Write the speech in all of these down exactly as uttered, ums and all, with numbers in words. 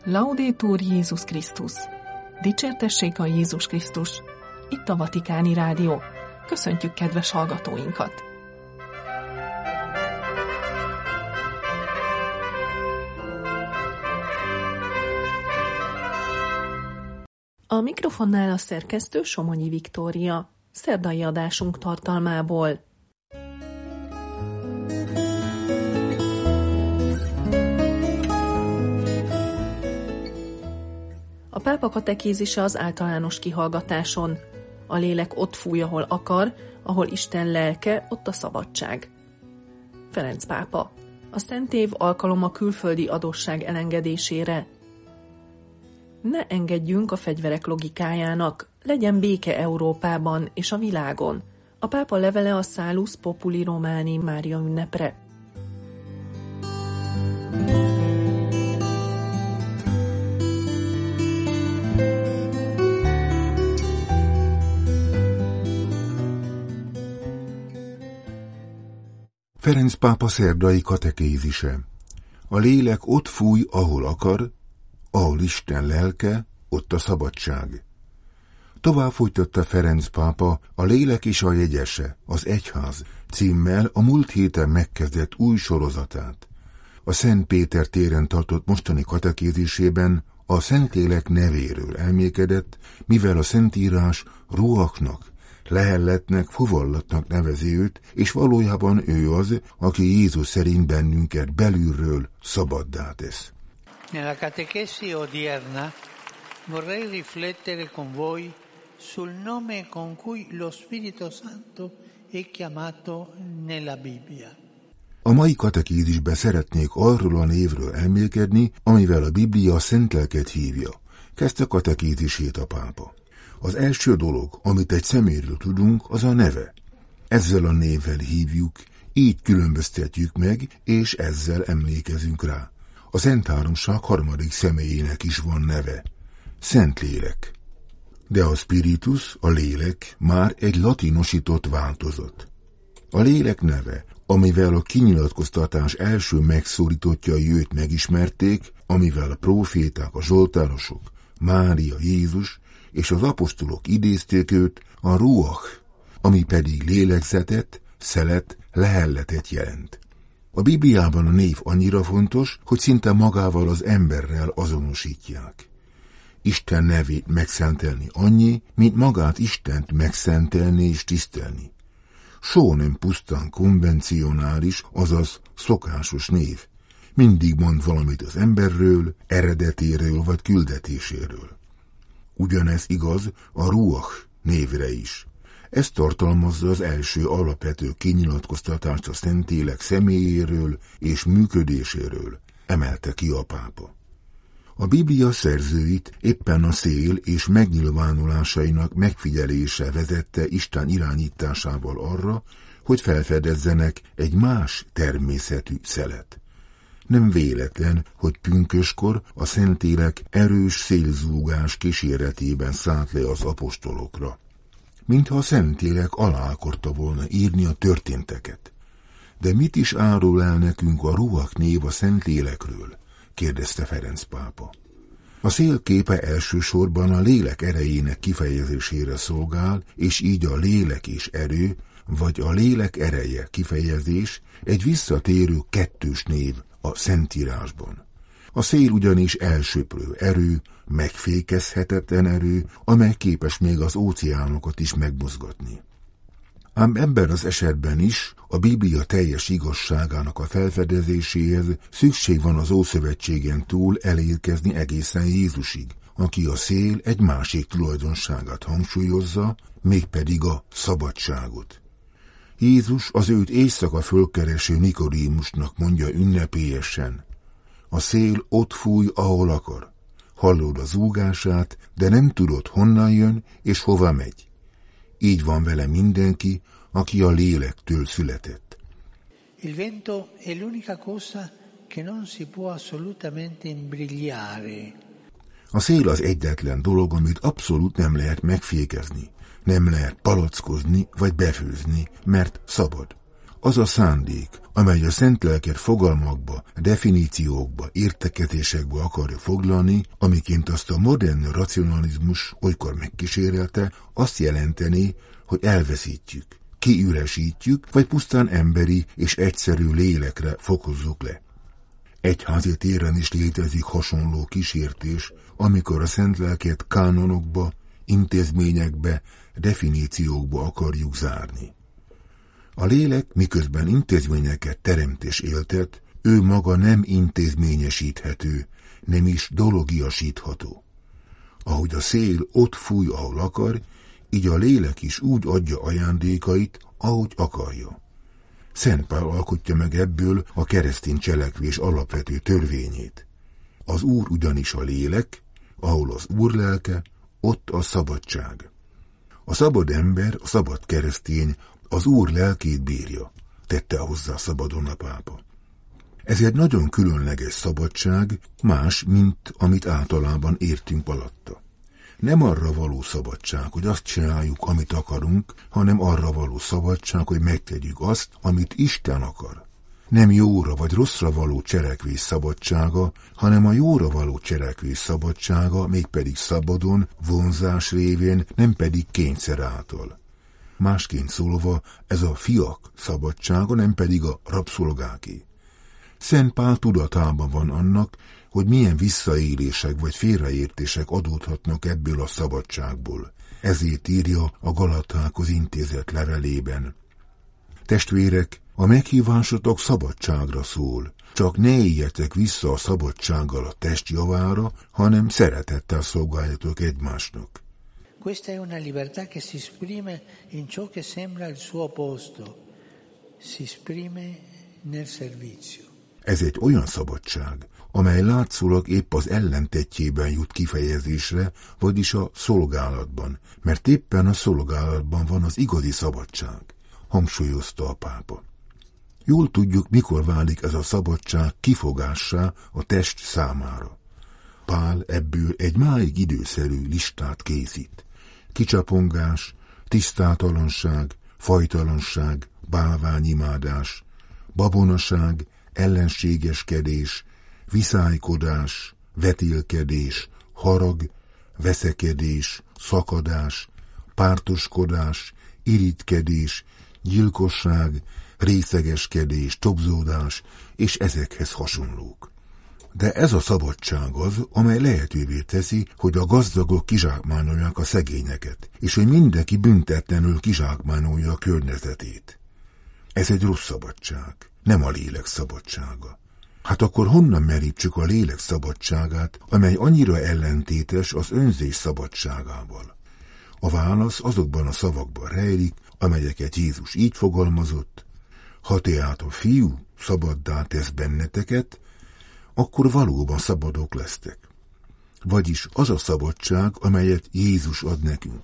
Laudetur Jézus Krisztus! Dicsértessék a Jézus Krisztus! Itt a Vatikáni Rádió. Köszöntjük kedves hallgatóinkat! A mikrofonnál a szerkesztő Somonyi Viktória. Szerdai adásunk tartalmából. A pápa katekézise az általános kihallgatáson. A lélek ott fúj, ahol akar, ahol Isten lelke, ott a szabadság. Ferenc pápa. A Szent Év alkalom a külföldi adósság elengedésére. Ne engedjünk a fegyverek logikájának, legyen béke Európában és a világon. A pápa levele a Salus Populi Romani Mária ünnepre. Ferenc pápa szerdai katekézise. A lélek ott fúj, ahol akar, ahol Isten lelke, ott a szabadság. Tovább folytatta Ferenc pápa a Lélek és a jegyese, az Egyház címmel a múlt héten megkezdett új sorozatát. A Szent Péter téren tartott mostani katekézisében a Szentlélek nevéről elmékedett, mivel a Szentírás ruachnak, lehelletnek, fuvallatnak nevezi őt, és valójában ő az, aki Jézus szerint bennünket belülről szabaddá tesz. Nella catechesi odierna vorrei riflettere con voi sul nome con cui lo Spirito Santo è chiamato nella Bibbia. A mai katekézisben szeretnék arról a névről elmélkedni, amivel a Biblia a Szent Lelket hívja. Kezdte katekézisét a pápa. Az első dolog, amit egy személyről tudunk, az a neve. Ezzel a névvel hívjuk, így különböztetjük meg, és ezzel emlékezünk rá. A Szent Háromság harmadik személyének is van neve. Szentlélek. De a spiritus, a lélek már egy latinosított változat. A lélek neve, amivel a kinyilatkoztatás első megszólítottjai őt megismerték, amivel a próféták, a zsoltárosok, Mária, Jézus és az apostolok idézték őt, a ruach, ami pedig lélegzetet, szelet, lehelletet jelent. A Bibliában a név annyira fontos, hogy szinte magával az emberrel azonosítják. Isten nevét megszentelni annyi, mint magát Istent megszentelni és tisztelni. Soha nem pusztán konvencionális, azaz szokásos név. Mindig mond valamit az emberről, eredetéről vagy küldetéséről. Ugyanez igaz a ruach névre is. Ez tartalmazza az első alapvető kinyilatkoztatást a Szentlélek személyéről és működéséről, emelte ki a pápa. A Biblia szerzőit éppen a szél és megnyilvánulásainak megfigyelése vezette Isten irányításával arra, hogy felfedezzenek egy más természetű szelet. Nem véletlen, hogy pünköskor a Szentlélek erős szélzúgás kíséretében szállt le az apostolokra. Mintha a Szentlélek alá akarta volna írni a történteket. De mit is árul el nekünk a ruach név a Szentlélekről? Kérdezte Ferenc pápa. A szél képe elsősorban a lélek erejének kifejezésére szolgál, és így a lélek és erő, vagy a lélek ereje kifejezés egy visszatérő kettős név a Szentírásban. A szél ugyanis elsöprő erő, megfékezhetetlen erő, amely képes még az óceánokat is megmozgatni. Ám ebben az esetben is a Biblia teljes igazságának a felfedezéséhez szükség van az Ószövetségen túl elérkezni egészen Jézusig, aki a szél egy másik tulajdonságát hangsúlyozza, mégpedig a szabadságot. Jézus az őt éjszaka fölkereső Nikodémusnak mondja ünnepélyesen: a szél ott fúj, ahol akar. Hallod az zúgását, de nem tudod, honnan jön és hova megy. Így van vele mindenki, aki a lélektől született. Il vento è l'unica cosa che non si può assolutamente imbrigliare. A szél az egyetlen dolog, amit abszolút nem lehet megfékezni. Nem lehet palackozni vagy befőzni, mert szabad. Az a szándék, amely a szent lelket fogalmakba, definíciókba, értekezésekbe akarja foglalni, amiként azt a modern racionalizmus olykor megkísérelte, azt jelenteni, hogy elveszítjük, kiüresítjük, vagy pusztán emberi és egyszerű lélekre fokozzuk le. Egyházi téren is létezik hasonló kísértés, amikor a szent lelket kánonokba, intézményekbe, definíciókba akarjuk zárni. A lélek miközben intézményeket teremt és éltet, ő maga nem intézményesíthető, nem is dologiasítható. Ahogy a szél ott fúj, ahol akar, így a lélek is úgy adja ajándékait, ahogy akarja. Szent Pál alkotja meg ebből a keresztény cselekvés alapvető törvényét. Az Úr ugyanis a lélek, ahol az Úr lelke, ott a szabadság. A szabad ember, a szabad keresztény az Úr lelkét bírja, tette hozzá szabadon a pápa. Ez egy nagyon különleges szabadság, más, mint amit általában értünk alatta. Nem arra való szabadság, hogy azt csináljuk, amit akarunk, hanem arra való szabadság, hogy megtegyük azt, amit Isten akar. Nem jóra vagy rosszra való cselekvés szabadsága, hanem a jóra való cselekvés szabadsága, mégpedig szabadon, vonzás révén, nem pedig kényszer által. Másként szólva, ez a fiak szabadsága, nem pedig a rabszolgáké. Szent Pál tudatában van annak, hogy milyen visszaélések vagy félreértések adódhatnak ebből a szabadságból. Ezért írja a Galatákhoz intézett levelében. Testvérek, a meghívásotok szabadságra szól, csak ne éljetek vissza a szabadsággal a test javára, hanem szeretettel szolgáljatok egymásnak. Questa è una libertà che si esprime in ciò che sembra il suo opposto, si esprime nel servizio. Ez egy olyan szabadság, amely látszólag épp az ellentétjében jut kifejezésre, vagyis a szolgálatban, mert éppen a szolgálatban van az igazi szabadság, hangsúlyozta a pápa. Jól tudjuk, mikor válik ez a szabadság kifogássá a test számára. Pál ebből egy máig időszerű listát készít. Kicsapongás, tisztátalanság, fajtalanság, bálványimádás, babonaság, ellenségeskedés, viszálykodás, vetélkedés, harag, veszekedés, szakadás, pártoskodás, irigykedés, gyilkosság, részegeskedés, tobzódás és ezekhez hasonlók. De ez a szabadság az, amely lehetővé teszi, hogy a gazdagok kizsákmányolják a szegényeket, és hogy mindenki büntetlenül kizsákmányolja a környezetét. Ez egy rossz szabadság, nem a lélek szabadsága. Hát akkor honnan merítsük a lélek szabadságát, amely annyira ellentétes az önzés szabadságával? A válasz azokban a szavakban rejlik, amelyeket Jézus így fogalmazott: ha tehát a Fiú szabaddá tesz benneteket, akkor valóban szabadok lesztek. Vagyis az a szabadság, amelyet Jézus ad nekünk.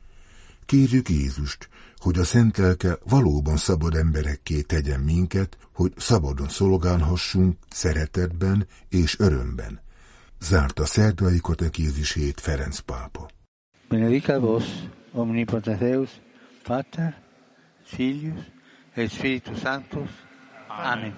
Kérjük Jézust, hogy a Szent Lelke valóban szabad emberekké tegyen minket, hogy szabadon szolgálhassunk szeretetben és örömben. Zárta szerdai katekézisét Ferenc pápa. Benedicat vos, omnipotens Deus, Pater, Filius et Spiritus Sanctus. Amen.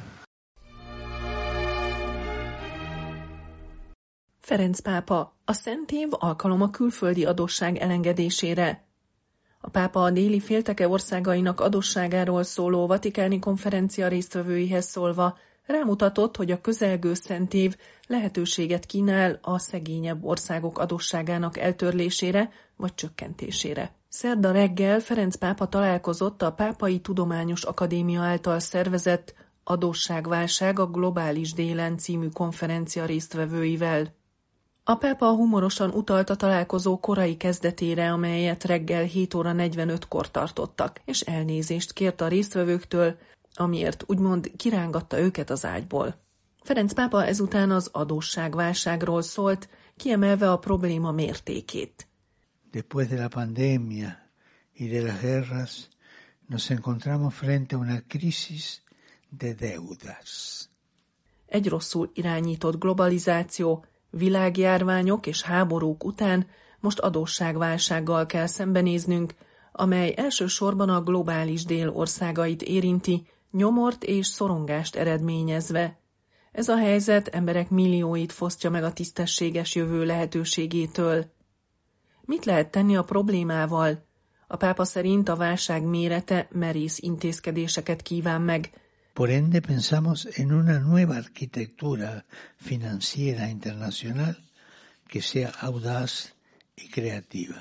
Ferenc pápa, a Szent Év alkalom a külföldi adósság elengedésére. A pápa a déli félteke országainak adósságáról szóló vatikáni konferencia résztvevőihez szólva rámutatott, hogy a közelgő Szent Év lehetőséget kínál a szegényebb országok adósságának eltörlésére vagy csökkentésére. Szerda reggel Ferenc pápa találkozott a Pápai Tudományos Akadémia által szervezett Adósságválság a globális délen című konferencia résztvevőivel. A pápa humorosan utalt a találkozó korai kezdetére, amelyet reggel hét óra negyvenötkor tartottak, és elnézést kért a résztvevőktől, amiért úgymond kirángatta őket az ágyból. Ferenc pápa ezután az adósságválságról szólt, kiemelve a probléma mértékét. Después de la pandemia y de las guerras, nos encontramos frente a una crisis de deudas. Egy rosszul irányított globalizáció, világjárványok és háborúk után most adósságválsággal kell szembenéznünk, amely elsősorban a globális dél országait érinti, nyomort és szorongást eredményezve. Ez a helyzet emberek millióit fosztja meg a tisztességes jövő lehetőségétől. Mit lehet tenni a problémával? A pápa szerint a válság mérete merész intézkedéseket kíván meg. Por ende pensamos en una nueva arquitectura financiera internacional que sea audaz y creativa.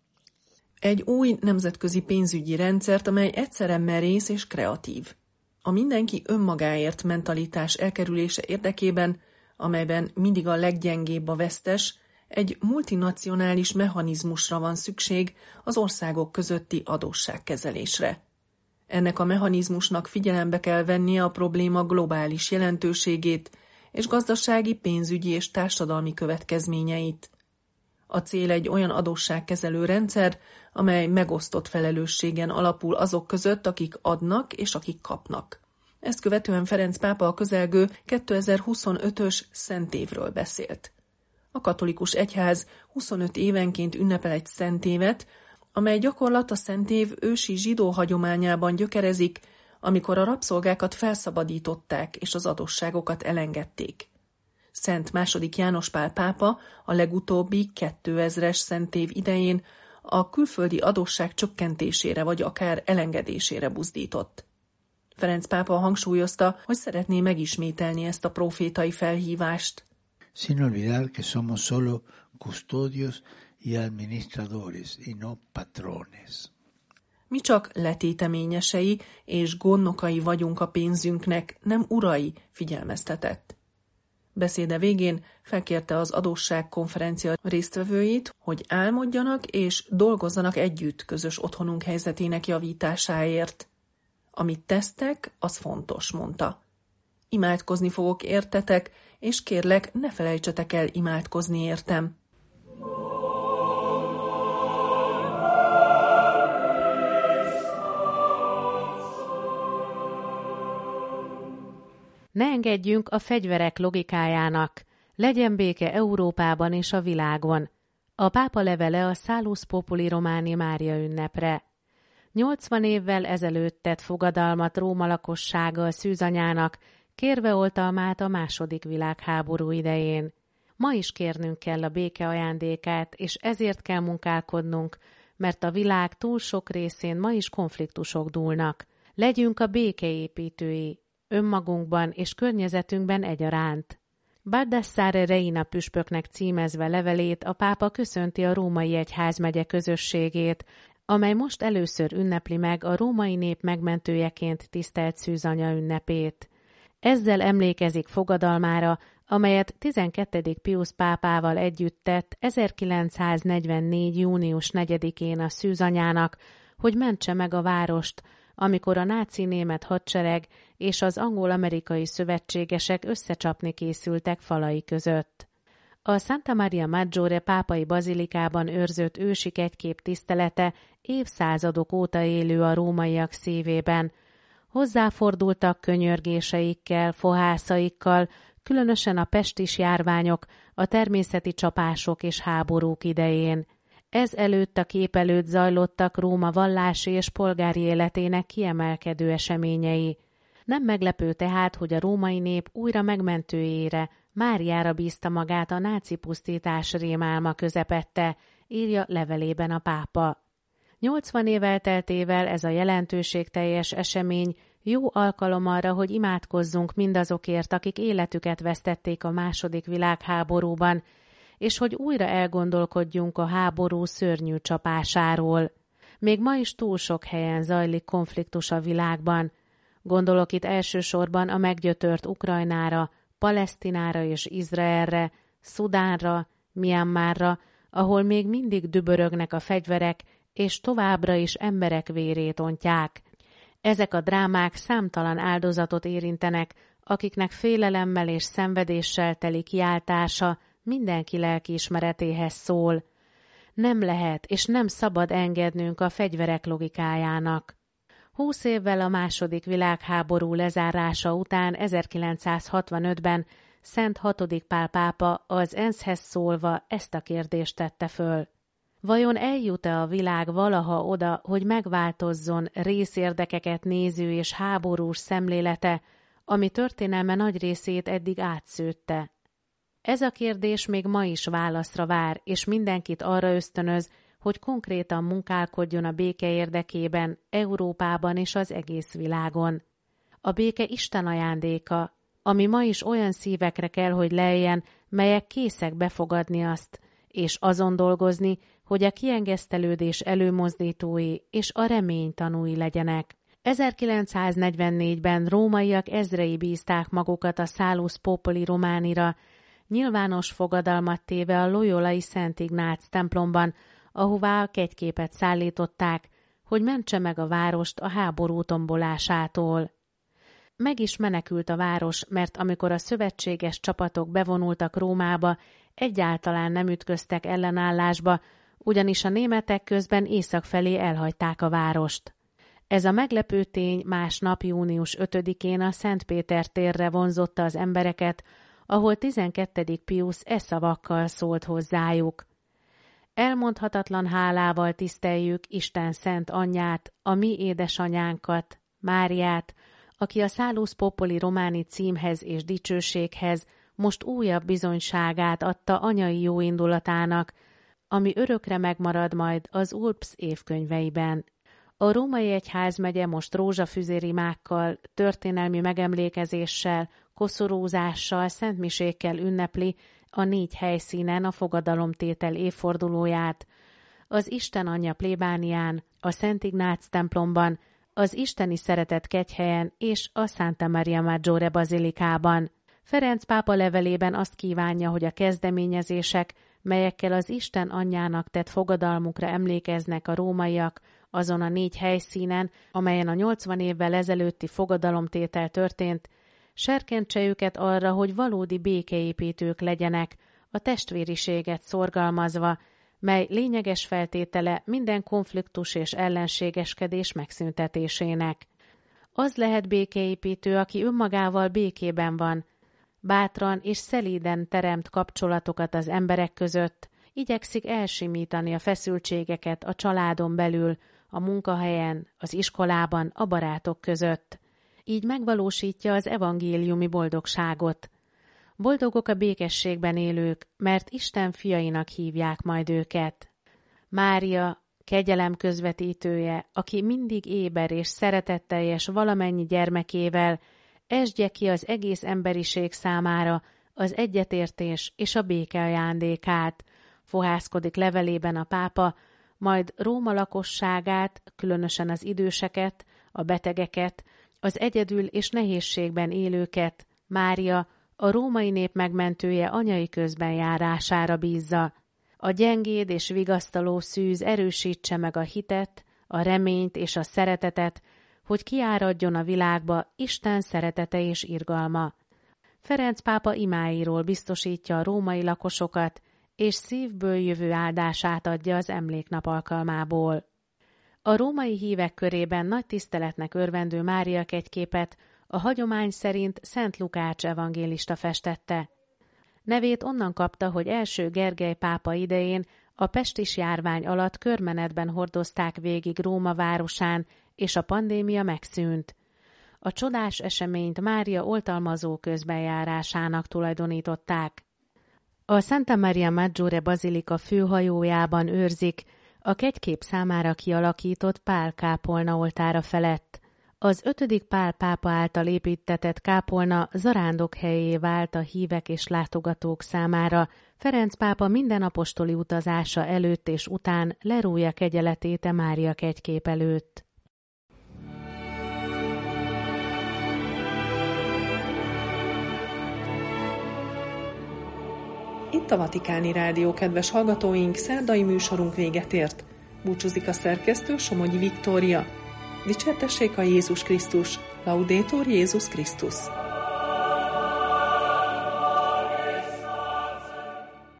Egy új nemzetközi pénzügyi rendszert, amely egyszerre merész és kreatív. A mindenki önmagáért mentalitás elkerülése érdekében, amelyben mindig a leggyengébb a vesztes, egy multinacionális mechanizmusra van szükség az országok közötti adósságkezelésre. Ennek a mechanizmusnak figyelembe kell vennie a probléma globális jelentőségét és gazdasági, pénzügyi és társadalmi következményeit. A cél egy olyan adósságkezelő rendszer, amely megosztott felelősségen alapul azok között, akik adnak és akik kapnak. Ezt követően Ferenc pápa a közelgő kétezer-huszonötös szentévről beszélt. A katolikus egyház huszonöt évenként ünnepel egy szentévet, amely gyakorlat a szentév ősi zsidó hagyományában gyökerezik, amikor a rabszolgákat felszabadították és az adósságokat elengedték. Szent második János Pál pápa a legutóbbi kétezres szentév idején a külföldi adósság csökkentésére vagy akár elengedésére buzdított. Ferenc pápa hangsúlyozta, hogy szeretné megismételni ezt a profétai felhívást. Sin olvidar que somos solo custodios y administradores y no patrones. Mi csak letéteményesei és gondnokai vagyunk a pénzünknek, nem urai, figyelmeztetett. Beszéde végén felkérte az adósságkonferencia résztvevőit, hogy álmodjanak és dolgozzanak együtt közös otthonunk helyzetének javításáért. Amit tesztek, az fontos, mondta. Imádkozni fogok értetek, és kérlek, ne felejtsetek el imádkozni értem. Ne engedjünk a fegyverek logikájának, legyen béke Európában és a világon. A pápa levele a Salus Populi Romani Mária ünnepre. nyolcvan évvel ezelőtt tett fogadalmat Róma lakossága a szűzanyának, kérve oltalmát a második világháború idején. Ma is kérnünk kell a béke ajándékát, és ezért kell munkálkodnunk, mert a világ túl sok részén ma is konfliktusok dúlnak. Legyünk a békeépítői, önmagunkban és környezetünkben egyaránt. Baldassare Reina püspöknek címezve levelét a pápa köszönti a római egyházmegye közösségét, amely most először ünnepli meg a római nép megmentőjeként tisztelt szűzanya ünnepét. Ezzel emlékezik fogadalmára, amelyet tizenkettedik Piusz pápával együtt tett ezerkilencszáznegyvennégy. június negyedikén a szűzanyának, hogy mentse meg a várost, amikor a náci német hadsereg és az angol-amerikai szövetségesek összecsapni készültek falai között. A Santa Maria Maggiore pápai bazilikában őrzött ősi kegykép tisztelete évszázadok óta élő a rómaiak szívében. Hozzáfordultak könyörgéseikkel, fohászaikkal, különösen a pestis járványok, a természeti csapások és háborúk idején. Ez előtt a kép előtt zajlottak Róma vallási és polgári életének kiemelkedő eseményei. Nem meglepő tehát, hogy a római nép újra megmentőjére, Máriára bízta magát a náci pusztítás rémálma közepette, írja levelében a pápa. nyolcvan év elteltével ez a jelentőségteljes esemény jó alkalom arra, hogy imádkozzunk mindazokért, akik életüket vesztették a második világháborúban, és hogy újra elgondolkodjunk a háború szörnyű csapásáról. Még ma is túl sok helyen zajlik konfliktus a világban. Gondolok itt elsősorban a meggyötört Ukrajnára, Palesztinára és Izraelre, Szudánra, Myanmarra, ahol még mindig dübörögnek a fegyverek, és továbbra is emberek vérét ontják. Ezek a drámák számtalan áldozatot érintenek, akiknek félelemmel és szenvedéssel teli kiáltása mindenki lelkiismeretéhez szól. Nem lehet és nem szabad engednünk a fegyverek logikájának. Húsz évvel a második világháború lezárása után ezerkilencszázhatvanötben Szent hatodik Pál pápa az ENSZ-hez szólva ezt a kérdést tette föl. Vajon eljut-e a világ valaha oda, hogy megváltozzon részérdekeket néző és háborús szemlélete, ami történelme nagy részét eddig átszőtte? Ez a kérdés még ma is válaszra vár, és mindenkit arra ösztönöz, hogy konkrétan munkálkodjon a béke érdekében, Európában és az egész világon. A béke Isten ajándéka, ami ma is olyan szívekre kell, hogy lejjen, melyek készek befogadni azt, és azon dolgozni, hogy a kiengesztelődés előmozdítói és a remény tanúi legyenek. ezerkilencszáznegyvennégyben rómaiak ezrei bízták magukat a Salus Populi Romanira, nyilvános fogadalmat téve a loyolai Szent Ignác templomban, ahová a kegyképet szállították, hogy mentse meg a várost a háború tombolásától. Meg is menekült a város, mert amikor a szövetséges csapatok bevonultak Rómába, egyáltalán nem ütköztek ellenállásba, ugyanis a németek közben észak felé elhagyták a várost. Ez a meglepő tény másnap június ötödikén a Szent Péter térre vonzotta az embereket, ahol tizenkettedik Piusz e szavakkal szólt hozzájuk. Elmondhatatlan hálával tiszteljük Isten szent anyját, a mi édesanyánkat, Máriát, aki a Salus Populi Romani címhez és dicsőséghez most újabb bizonyságát adta anyai jóindulatának, ami örökre megmarad majd az Urbs évkönyveiben. A római egyházmegye most rózsafüzérimákkal, történelmi megemlékezéssel, koszorúzással, szentmisékkel ünnepli a négy helyszínen a fogadalomtétel évfordulóját, az Isten Anyja plébánián, a Szent Ignác templomban, az Isteni Szeretet kegyhelyen és a Santa Maria Maggiore bazilikában. Ferenc pápa levelében azt kívánja, hogy a kezdeményezések, melyekkel az Isten anyjának tett fogadalmukra emlékeznek a rómaiak azon a négy helyszínen, amelyen a nyolcvan évvel ezelőtti fogadalomtétel történt, serkentse őket arra, hogy valódi békeépítők legyenek, a testvériséget szorgalmazva, mely lényeges feltétele minden konfliktus és ellenségeskedés megszüntetésének. Az lehet békeépítő, aki önmagával békében van, bátran és szelíden teremt kapcsolatokat az emberek között, igyekszik elsimítani a feszültségeket a családon belül, a munkahelyen, az iskolában, a barátok között. Így megvalósítja az evangéliumi boldogságot. Boldogok a békességben élők, mert Isten fiainak hívják majd őket. Mária, kegyelem közvetítője, aki mindig éber és szeretetteljes valamennyi gyermekével, esdje ki az egész emberiség számára az egyetértés és a béke ajándékát, fohászkodik levelében a pápa, majd Róma lakosságát, különösen az időseket, a betegeket, az egyedül és nehézségben élőket, Mária, a római nép megmentője anyai közben járására bízza. A gyengéd és vigasztaló szűz erősítse meg a hitet, a reményt és a szeretetet, hogy kiáradjon a világba Isten szeretete és irgalma. Ferenc pápa imáiról biztosítja a római lakosokat, és szívből jövő áldását adja az emléknap alkalmából. A római hívek körében nagy tiszteletnek örvendő Mária kegyképet a hagyomány szerint Szent Lukács evangélista festette. Nevét onnan kapta, hogy első Gergely pápa idején a pestis járvány alatt körmenetben hordozták végig Róma városán, és a pandémia megszűnt. A csodás eseményt Mária oltalmazó közbenjárásának tulajdonították. A Santa Maria Maggiore bazilika főhajójában őrzik a kegykép számára kialakított Pál kápolna oltára felett. Az ötödik Pál pápa által építtetett kápolna zarándokhelyé vált a hívek és látogatók számára. Ferenc pápa minden apostoli utazása előtt és után lerója kegyeletét a Mária kegykép előtt. Itt a Vatikáni Rádió, kedves hallgatóink, szerdai műsorunk véget ért. Búcsúzik a szerkesztő, Somogyi Viktória. Dicsértessék a Jézus Krisztus, Laudetur Jézus Krisztus.